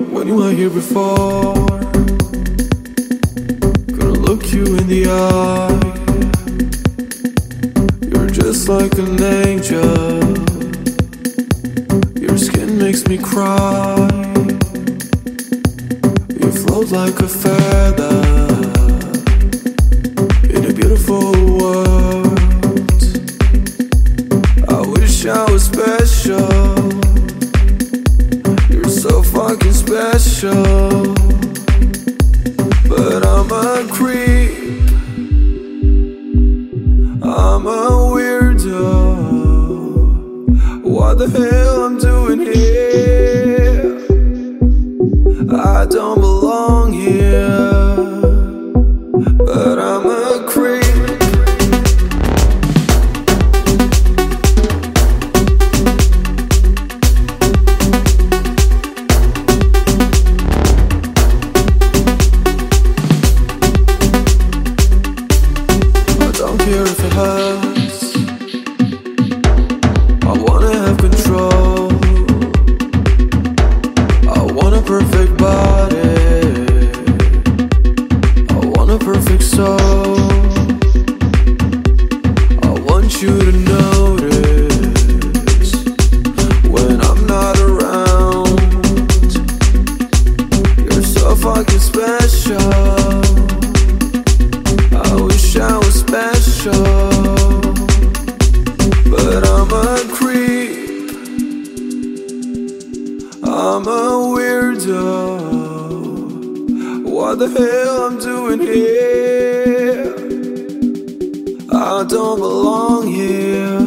when you were here before. Couldn't look you in the eye. You're just like an angel. Your skin makes me cry. You float like a feather in a beautiful world. I wish I was special. You're so fucking special. But I'm a creep, I'm a weirdo. What the hell I'm doing here? I don't belong here. But I'm a creep. Don't care if it hurts. I wanna have control. I want a perfect body. I want a perfect soul. I want you to notice when I'm not around. You're so fucking special. I wish I was special, but I'm a creep, I'm a weirdo. What the hell I'm doing here? I don't belong here.